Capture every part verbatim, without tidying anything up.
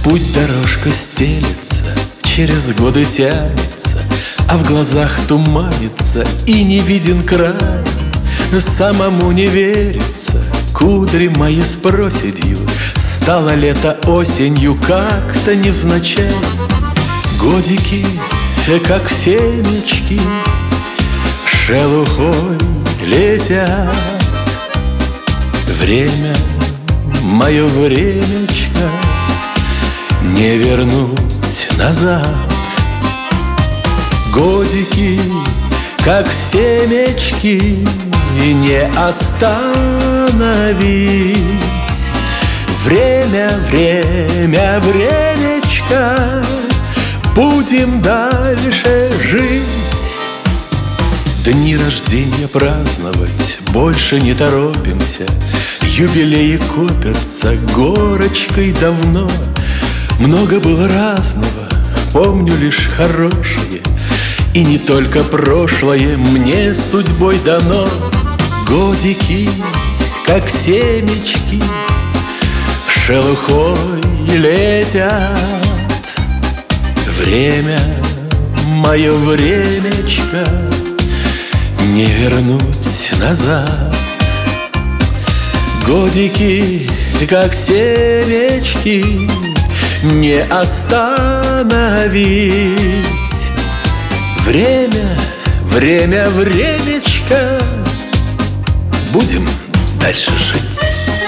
Путь дорожка стелется, через годы тянется, а в глазах туманится и не виден край. Самому не верится, кудри мои с проседью, стало лето осенью как-то невзначай. Годики, как семечки, шелухой летят. Время, мое времечко, не вернуть назад. Годики, как семечки, и не остановить. Время, время, времечко, будем дальше жить. Дни рождения праздновать больше не торопимся, юбилеи копятся горочкой давно. Много было разного, помню лишь хорошее, и не только прошлое мне судьбой дано. Годики, как семечки, шелухой летят. Время, мое времечко, не вернуть назад. Годики, как семечки, не остановить. Время, время, времечко, будем дальше жить.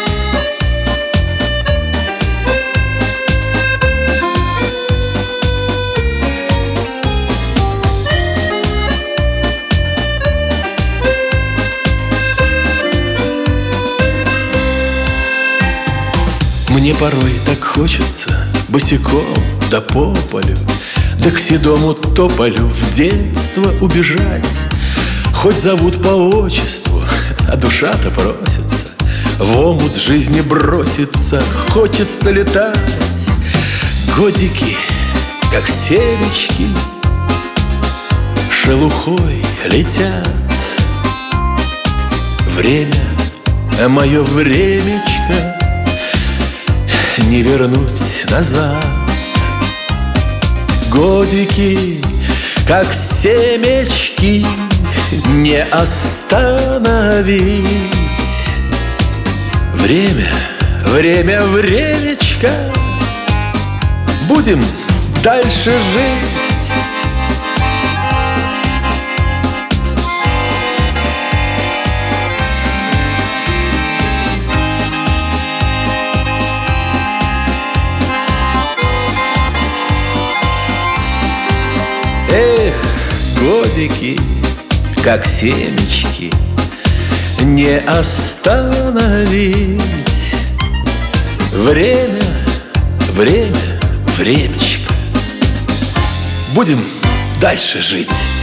Мне порой так хочется босиком да по полю, да к седому тополю в детство убежать. Хоть зовут по отчеству, а душа-то просится в омут жизни броситься, хочется летать. Годики, как семечки, шелухой летят. Время, мое времечко, не вернуть назад. Годики, как семечки, не остановить. Время, время, времечко, будем дальше жить. Эх, годики, как семечки, не остановить. Время, время, времечко, будем дальше жить.